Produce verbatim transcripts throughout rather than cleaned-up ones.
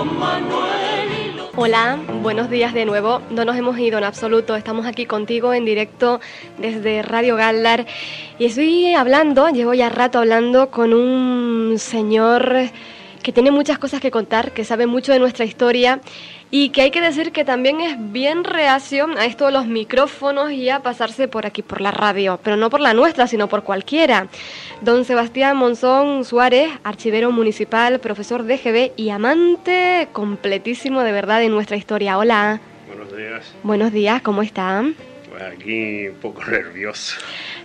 Hola, buenos días de nuevo. No nos hemos ido en absoluto, estamos aquí contigo en directo desde Radio Galdar y estoy hablando, llevo ya rato hablando con un señor que tiene muchas cosas que contar, que sabe mucho de nuestra historia y que hay que decir que también es bien reacio a esto de los micrófonos y a pasarse por aquí, por la radio, pero no por la nuestra, sino por cualquiera. Don Sebastián Monzón Suárez, archivero municipal, profesor de G B y amante completísimo de verdad de nuestra historia. Hola. Buenos días. Buenos días, ¿cómo están? Pues aquí un poco nervioso.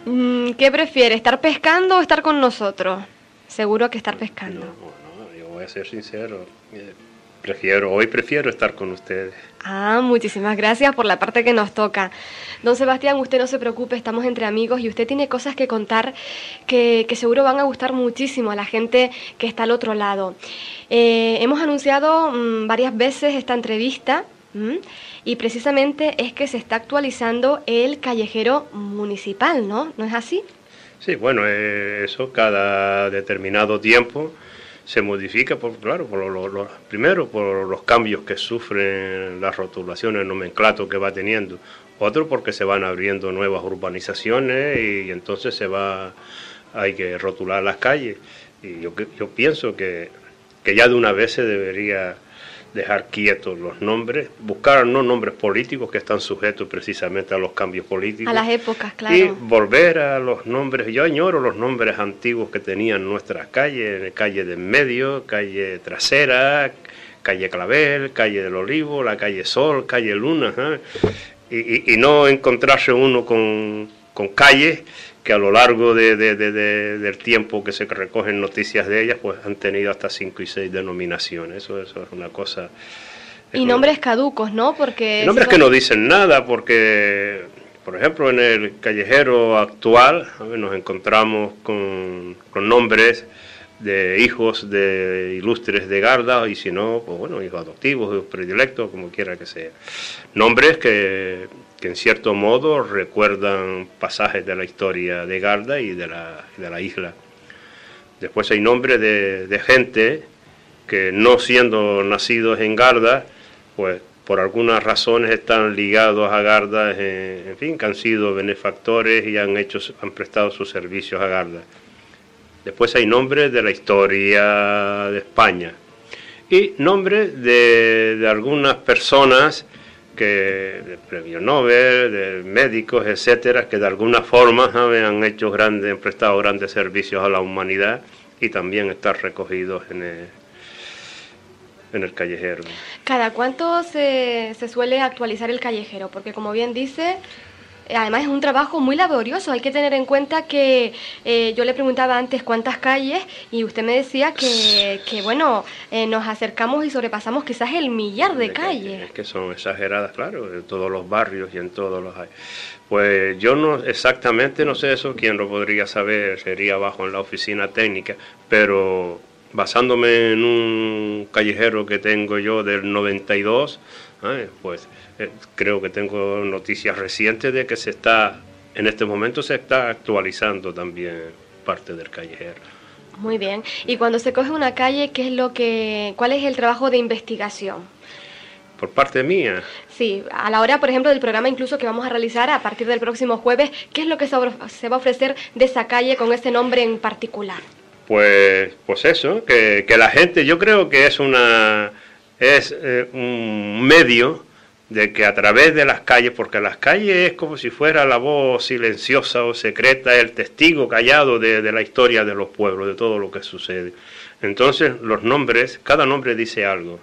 ¿Qué prefiere, estar pescando o estar con nosotros? Seguro que estar pescando. No, no, yo voy a ser sincero. Prefiero, hoy prefiero estar con ustedes. Ah, muchísimas gracias por la parte que nos toca. Don Sebastián, usted no se preocupe, estamos entre amigos y usted tiene cosas que contar que, que seguro van a gustar muchísimo a la gente que está al otro lado. Eh, hemos anunciado mmm, varias veces esta entrevista mmm, y precisamente es que se está actualizando el callejero municipal, ¿no? ¿No es así? Sí, bueno, eh, eso cada determinado tiempo se modifica, por, claro, por lo, lo, primero por los cambios que sufren las rotulaciones, el nomenclato que va teniendo, otro porque se van abriendo nuevas urbanizaciones y, y entonces se va, hay que rotular las calles. Y yo, yo pienso que, que ya de una vez se debería dejar quietos los nombres, buscar no nombres políticos que están sujetos precisamente a los cambios políticos. A las épocas, claro. Y volver a los nombres, yo añoro los nombres antiguos que tenían nuestras calles, calle de en medio, calle trasera, calle Clavel, calle del Olivo, la calle Sol, calle Luna, ¿eh? y, y, y no encontrarse uno con, con calles que a lo largo de, de, de, de, del tiempo que se recogen noticias de ellas, pues han tenido hasta cinco y seis denominaciones. Eso, eso es una cosa... Y nombres caducos, ¿no? Porque... Nombres que no dicen nada, porque, por ejemplo, en el callejero actual, a ver, nos encontramos con, con nombres de hijos de ilustres de Garda, y si no, pues bueno, hijos adoptivos, hijos predilectos, como quiera que sea. Nombres que... que en cierto modo recuerdan pasajes de la historia de Garda y de la, de la isla. Después hay nombres de, de gente que no siendo nacidos en Garda, pues por algunas razones están ligados a Garda, en, en fin, que han sido benefactores y han, hecho, han prestado sus servicios a Garda. Después hay nombres de la historia de España y nombres de, de algunas personas que de premio Nobel, de médicos, etcétera, que de alguna forma ¿sabe? han hecho grandes, han prestado grandes servicios a la humanidad y también están recogidos en el, en el callejero. ¿Cada cuánto se, se suele actualizar el callejero? Porque como bien dice, además es un trabajo muy laborioso. Hay que tener en cuenta que eh, yo le preguntaba antes cuántas calles y usted me decía que, que bueno, eh, nos acercamos y sobrepasamos quizás el millar de, de calles. Es que son exageradas, claro, en todos los barrios y en todos los... Pues yo no exactamente no sé eso, quién lo podría saber, sería abajo en la oficina técnica, pero basándome en un callejero que tengo yo del noventa y dos, ¿eh? pues... Eh, creo que tengo noticias recientes de que se está, en este momento se está actualizando también parte del callejero. Muy bien. Y cuando se coge una calle, ¿qué es lo que, cuál es el trabajo de investigación? Por parte mía. Sí, a la hora, por ejemplo, del programa incluso que vamos a realizar a partir del próximo jueves, ¿qué es lo que se va a ofrecer de esa calle con ese nombre en particular? Pues, pues eso, que, que la gente, yo creo que es una, es eh, un medio de que a través de las calles, porque las calles es como si fuera la voz silenciosa o secreta, el testigo callado de, de la historia de los pueblos, de todo lo que sucede. Entonces los nombres, cada nombre dice algo,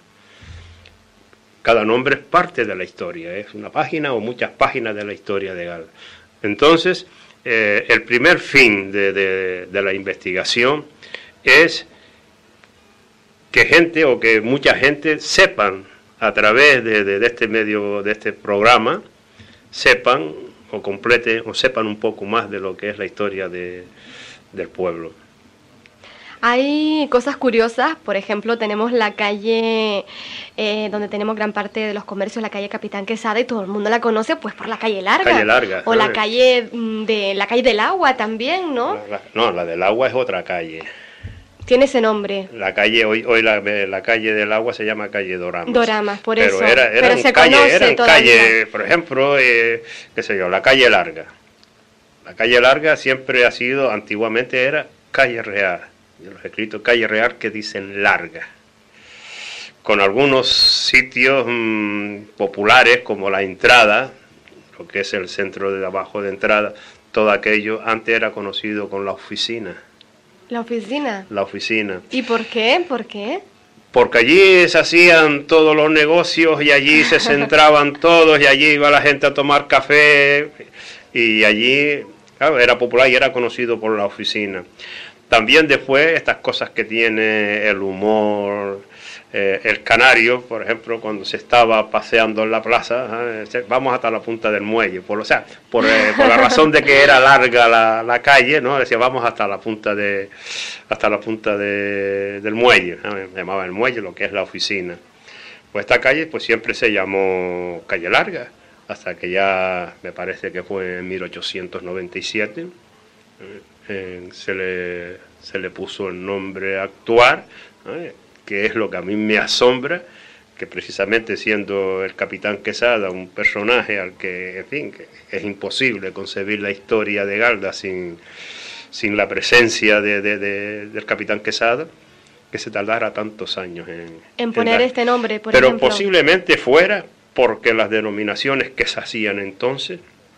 cada nombre es parte de la historia, es una página o muchas páginas de la historia de Garda. Entonces eh, el primer fin de, de, de la investigación es que gente o que mucha gente sepan a través de, de, de este medio, de este programa, sepan o completen o sepan un poco más de lo que es la historia de, del pueblo. Hay cosas curiosas, por ejemplo, tenemos la calle eh, donde tenemos gran parte de los comercios, la calle Capitán Quesada, y todo el mundo la conoce pues por la calle Larga. Calle Larga. O la calle de la calle del Agua también, ¿no? La, la, no, la del Agua es otra calle. Tiene ese nombre. La calle, hoy, hoy la, la calle del agua se llama calle Doramas. Doramas, por pero eso. Era, eran pero se calle, conoce eran todavía. calle, por ejemplo, eh, qué sé yo, la calle Larga. La calle Larga siempre ha sido, antiguamente era calle Real. Los escritos calle Real que dicen Larga. Con algunos sitios mmm, populares como la entrada, lo que es el centro de abajo de entrada, todo aquello antes era conocido con la oficina. ¿La oficina? La oficina. ¿Y por qué? ¿Por qué? Porque allí se hacían todos los negocios y allí se centraban todos y allí iba la gente a tomar café y allí, claro, era popular y era conocido por la oficina. También después estas cosas que tiene el humor, eh, el canario, por ejemplo, cuando se estaba paseando en la plaza, eh, vamos hasta la punta del muelle, por, o sea, por, eh, por la razón de que era larga la, la calle, ¿no? Decía, vamos hasta la punta de hasta la punta de, del muelle, ¿no? Se llamaba el muelle, lo que es la oficina. Pues esta calle pues siempre se llamó Calle Larga, hasta que ya me parece que fue en mil ochocientos noventa y siete, eh, se, le, se le puso el nombre actual, ¿eh? Que es lo que a mí me asombra, que precisamente siendo el capitán Quesada un personaje al que, en fin, que es imposible concebir la historia de Galda sin, sin la presencia de, de, de, del capitán Quesada, que se tardara tantos años en, en poner en dar, este nombre, por pero ejemplo. Posiblemente fuera porque las denominaciones que se hacían entonces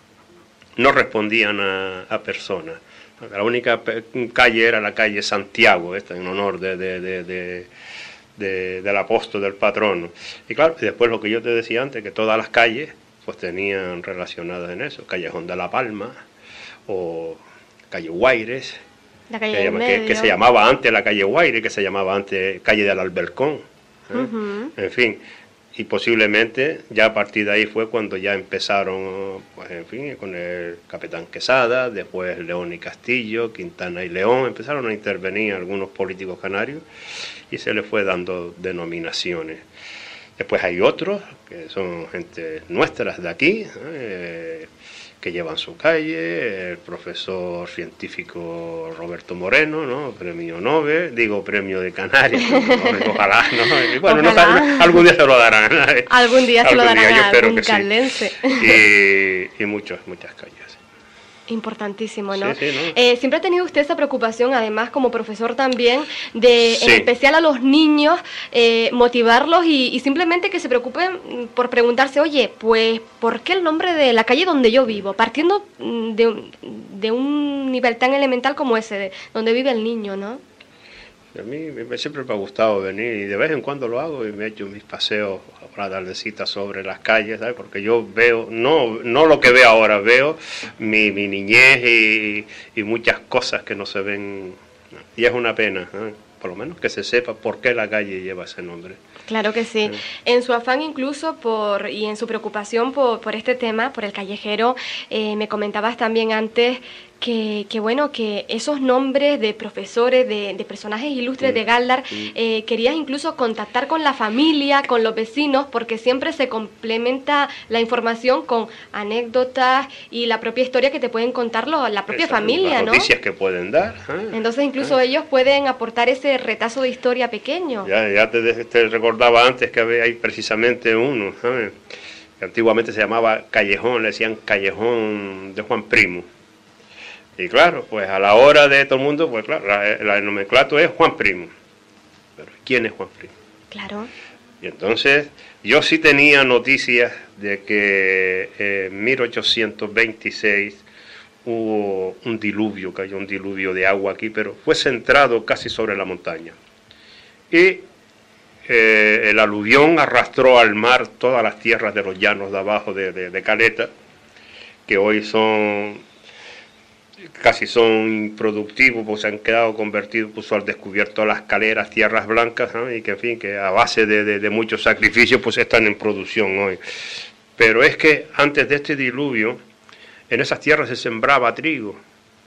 no respondían a, a personas. La única calle era la calle Santiago, esta en honor de, de, de, de, de, del apóstol del patrono. Y claro, y después lo que yo te decía antes, que todas las calles pues tenían relacionadas en eso, Callejón de la Palma o calle Guaires, la calle que, llama, que, que se llamaba antes la calle Guaires, que se llamaba antes calle del Albercón, ¿eh? Uh-huh. En fin. Y posiblemente ya a partir de ahí fue cuando ya empezaron, pues en fin, con el capitán Quesada, después León y Castillo, Quintana y León, empezaron a intervenir algunos políticos canarios y se les fue dando denominaciones. Después hay otros, que son gente nuestras de aquí, ¿eh? Que llevan su calle, el profesor científico Roberto Moreno, ¿no? Premio Nobel, digo premio de Canarias, ¿no? Ojalá, ¿no? Y bueno, Ojalá. No, algún día se lo darán. Algún día se algún lo darán día, a algún caldense. Sí. Y, y muchas, muchas calles. Importantísimo, ¿no? Sí, sí, ¿no? Eh, siempre ha tenido usted esa preocupación, además como profesor también, de sí. En especial a los niños, eh, motivarlos y, y simplemente que se preocupen por preguntarse, oye, pues, ¿por qué el nombre de la calle donde yo vivo? Partiendo de, de un nivel tan elemental como ese, de donde vive el niño, ¿no? A mí siempre me ha gustado venir y de vez en cuando lo hago y me he hecho mis paseos a la tardecita sobre las calles, ¿sabes? Porque yo veo, no no lo que veo ahora, veo mi, mi niñez y, y muchas cosas que no se ven y es una pena, ¿eh? Por lo menos que se sepa por qué la calle lleva ese nombre. Claro que sí. sí. En su afán incluso por y en su preocupación por, por este tema, por el callejero, eh, me comentabas también antes que, que bueno, que esos nombres de profesores, de, de personajes ilustres sí. de Galdar, sí. eh, querías incluso contactar con la familia, con los vecinos, porque siempre se complementa la información con anécdotas y la propia historia que te pueden contar lo, la propia Esas, familia, las ¿no? noticias que pueden dar. ¿eh? Entonces incluso ¿eh? ellos pueden aportar ese retazo de historia pequeño. Ya, ya te, te recordaba antes que había ahí precisamente uno, ¿sabes? Que antiguamente se llamaba Callejón, le decían Callejón de Juan Primo. Y claro, pues a la hora de todo el mundo, pues claro, la, la, el nomenclato es Juan Primo. Pero ¿quién es Juan Primo? Claro. Y entonces, yo sí tenía noticias de que eh, en mil ochocientos veintiséis hubo un diluvio, cayó un diluvio de agua aquí, pero fue centrado casi sobre la montaña. Y eh, el aluvión arrastró al mar todas las tierras de los llanos de abajo de, de, de Caleta, que hoy son... casi son improductivos, pues se han quedado convertidos, puso al descubierto las caleras, tierras blancas, ¿no? Y que en fin, que a base de, de, de muchos sacrificios pues están en producción hoy. Pero es que antes de este diluvio, en esas tierras se sembraba trigo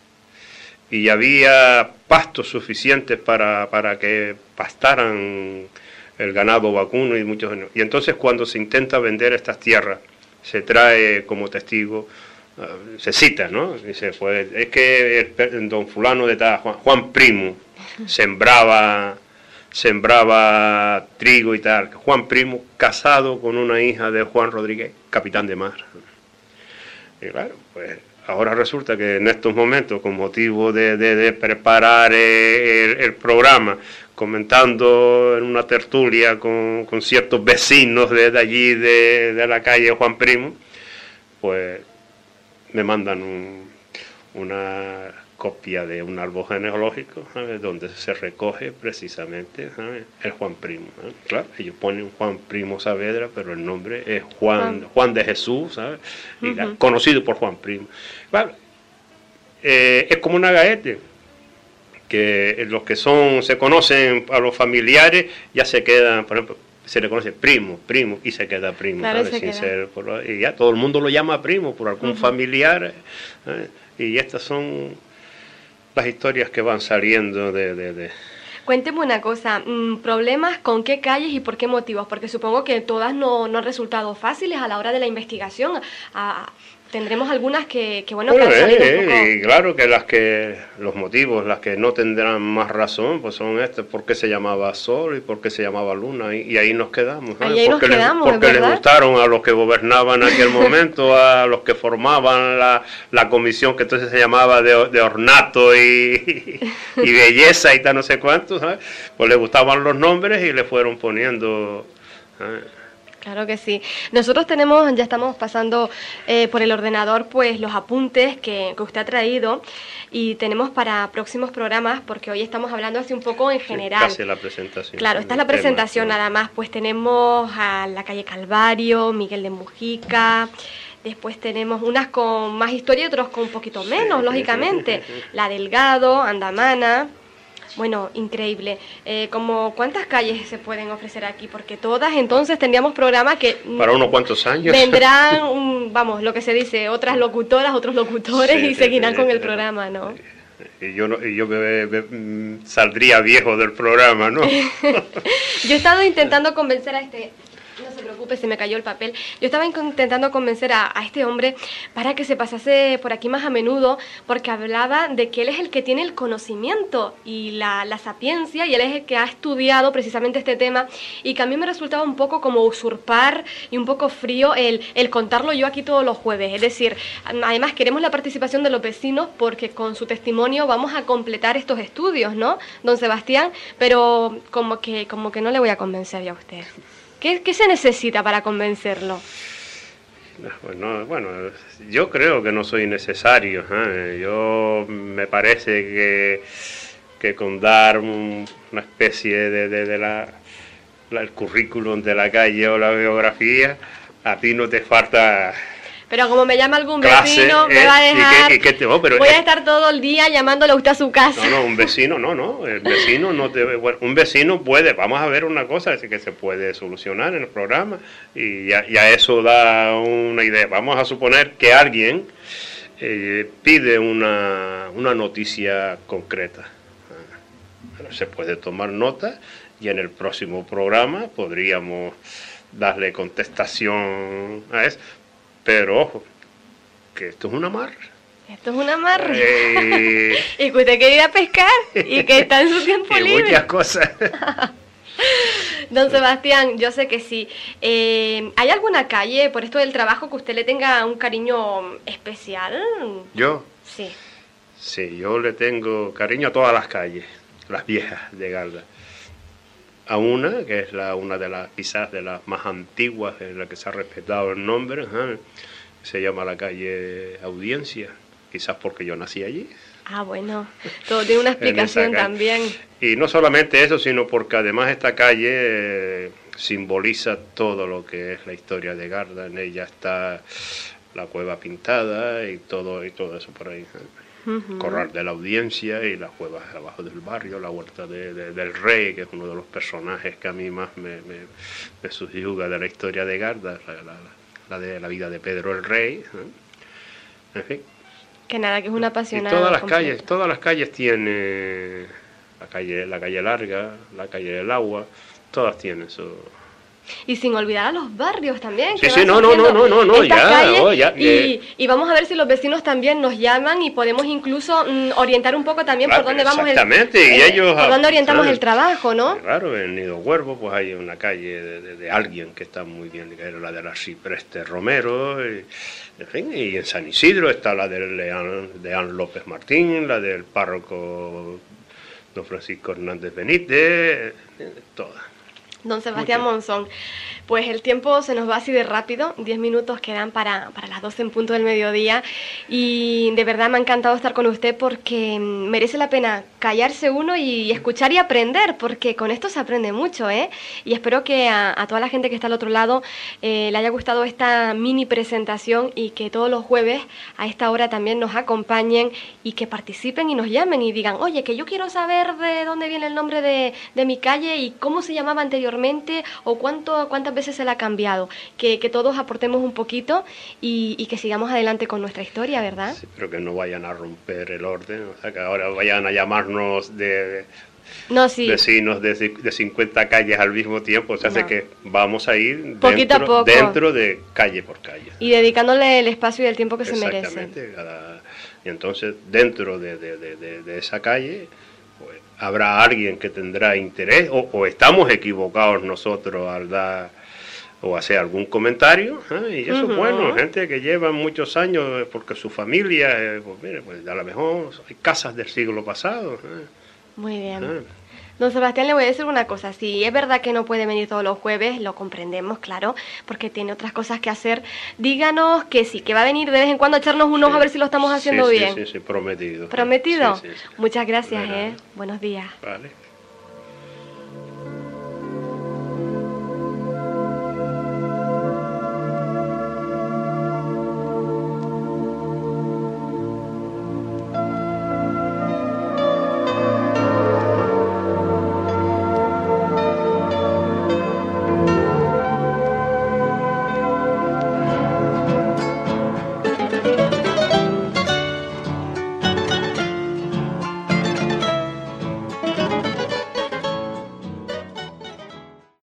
y había pastos suficientes para, para que pastaran el ganado vacuno y muchos. Y entonces cuando se intenta vender estas tierras, se trae como testigo se cita, ¿no? Dice, pues es que el, don fulano de tal, Juan, Juan Primo, sembraba, sembraba trigo y tal. Juan Primo casado con una hija de Juan Rodríguez, capitán de mar. Y claro, pues ahora resulta que en estos momentos, con motivo de, de, de preparar el, el programa, comentando en una tertulia con, con ciertos vecinos de, de allí, de, de la calle Juan Primo, pues me mandan un, una copia de un árbol genealógico, ¿sabes?, donde se recoge precisamente, ¿sabes?, el Juan Primo, ¿sabes? Claro, ellos ponen Juan Primo Saavedra, pero el nombre es Juan, Juan de Jesús, ¿sabes?, y uh-huh. conocido por Juan Primo. Claro, eh, es como una gaete, que los que son se conocen a los familiares ya se quedan, por ejemplo, se le conoce primo, primo, y se queda primo, claro, se sin queda. Ser por, y ya todo el mundo lo llama primo por algún uh-huh. familiar, ¿eh? Y estas son las historias que van saliendo de... de, de Cuénteme una cosa, ¿problemas con qué calles y por qué motivos? Porque supongo que todas no, no han resultado fáciles a la hora de la investigación. A, tendremos algunas que, que bueno, bueno que han salido eh, un poco... Y claro que las que los motivos, las que no tendrán más razón, pues son estas, por qué se llamaba Sol y por qué se llamaba Luna, y, y ahí nos quedamos. ¿eh? Ahí, ahí porque nos quedamos, les, porque les gustaron a los que gobernaban en aquel momento, a los que formaban la, la comisión que entonces se llamaba de, de ornato y, y belleza y tal, no sé cuántos, ¿sabes? Pues les gustaban los nombres y le fueron poniendo... ¿sabes? Claro que sí. Nosotros tenemos, ya estamos pasando eh, por el ordenador, pues los apuntes que, que usted ha traído, y tenemos para próximos programas, porque hoy estamos hablando así un poco en general. Sí, casi la presentación. Claro, esta es la presentación tema, nada más. Pues tenemos a la calle Calvario, Miguel de Mujica. Después tenemos unas con más historia y otros con un poquito menos, sí, lógicamente. Sí, sí, sí. La Delgado, Andamana. Bueno, increíble. Eh, como ¿cuántas calles se pueden ofrecer aquí? Porque todas, entonces tendríamos programas que... Para unos cuantos años. Vendrán, un, vamos, lo que se dice, otras locutoras, otros locutores, sí, y sí, seguirán sí, con sí, el sí, programa, ¿no? Y yo, no, y yo me, me, saldría viejo del programa, ¿no? Yo he estado intentando convencer a este... No se preocupe, se me cayó el papel. Yo estaba intentando convencer a, a este hombre para que se pasase por aquí más a menudo, porque hablaba de que él es el que tiene el conocimiento y la, la sapiencia, y él es el que ha estudiado precisamente este tema, y que a mí me resultaba un poco como usurpar y un poco frío el, el contarlo yo aquí todos los jueves. Es decir, además queremos la participación de los vecinos porque con su testimonio vamos a completar estos estudios, ¿no, don Sebastián? Pero como que, como que no le voy a convencer ya a usted. ¿Qué, ¿Qué se necesita para convencerlo? Bueno, bueno, yo creo que no soy necesario. ¿eh? Yo me parece que, que con dar un, una especie de, de, de la, la, el currículum de la calle o la biografía, a ti no te falta... Pero como me llama algún vecino, clase, me eh, va a dejar... ¿y qué, y qué te, oh, pero voy es, a estar todo el día llamándole a usted a su casa. No, no, un vecino, no, no. El vecino no te... Bueno, un vecino puede... Vamos a ver una cosa, es que se puede solucionar en el programa. Y ya, ya eso da una idea. Vamos a suponer que alguien eh, pide una, una noticia concreta. Bueno, se puede tomar nota y en el próximo programa podríamos darle contestación a eso. Pero ojo, que esto es una mar. Esto es una mar. Eh... y que usted quiere ir a pescar y que está en su tiempo y libre. Muchas cosas. Don Sebastián, yo sé que sí. Eh, ¿Hay alguna calle, por esto del trabajo, que usted le tenga un cariño especial? ¿Yo? Sí. Sí, yo le tengo cariño a todas las calles, las viejas de Garda. A una, que es la una de las, quizás de las más antiguas, en la que se ha respetado el nombre, ¿eh? Se llama la calle Audiencia, quizás porque yo nací allí. Ah, bueno, todo tiene una explicación también. Y no solamente eso, sino porque además esta calle eh, simboliza todo lo que es la historia de Garda. En ella está la cueva pintada y todo, y todo eso por ahí, ¿eh? Uh-huh. Corral de la Audiencia y las cuevas abajo del barrio, la huerta de, de, del rey, que es uno de los personajes que a mí más me, me, me subyuga de la historia de Garda, la, la, la de la vida de Pedro el Rey, ¿eh? En fin. Que nada, que es una apasionada. Y todas las completa. calles, todas las calles tienen la calle, la calle Larga, la calle del Agua, todas tienen su, Y sin olvidar a los barrios también. Sí, sí, no, no, no, no, no, no, ya, oh, ya, y, y vamos a ver si los vecinos también nos llaman y podemos incluso mm, orientar un poco también claro, por dónde vamos. Exactamente, el, y eh, ellos... Por dónde orientamos ¿sabes? El trabajo, ¿no? Claro, en Nido Huervo pues hay una calle de, de, de alguien que está muy bien, que era la de la Cipreste Romero, y, en fin, y en San Isidro está la de Leán, Leán López Martín, la del párroco don Francisco Hernández Benítez, todas. Don Sebastián Mucho. Monzón, pues el tiempo se nos va así de rápido, diez minutos quedan para, para las doce en punto del mediodía y de verdad me ha encantado estar con usted porque merece la pena callarse uno y escuchar y aprender, porque con esto se aprende mucho, ¿eh? Y espero que a, a toda la gente que está al otro lado eh, le haya gustado esta mini presentación y que todos los jueves a esta hora también nos acompañen y que participen y nos llamen y digan, oye, que yo quiero saber de dónde viene el nombre de, de mi calle y cómo se llamaba anteriormente o cuánto, cuántas veces se la ha cambiado, que, que todos aportemos un poquito y, y que sigamos adelante con nuestra historia, ¿verdad? Sí, pero que no vayan a romper el orden, o sea, que ahora vayan a llamarnos de no, sí. vecinos de, de cincuenta calles al mismo tiempo, o sea, no. que vamos a ir poquito dentro, a poco. dentro de calle por calle. Y dedicándole el espacio y el tiempo que se merece. Exactamente, cada, y entonces dentro de, de, de, de, de esa calle pues, habrá alguien que tendrá interés o, o estamos equivocados nosotros al dar o hacer algún comentario, ¿eh? Y eso es uh-huh. bueno, gente que lleva muchos años porque su familia, eh, pues mire, pues a lo mejor hay casas del siglo pasado. ¿eh? Muy bien. ¿Eh? Don Sebastián, le voy a decir una cosa, si es verdad que no puede venir todos los jueves, lo comprendemos, claro, porque tiene otras cosas que hacer, díganos que sí, que va a venir de vez en cuando a echarnos unos sí. a ver si lo estamos haciendo sí, bien. Sí, sí, sí, prometido. ¿Prometido? Sí, sí, sí. Muchas gracias, Bueno. eh. Buenos días. Vale.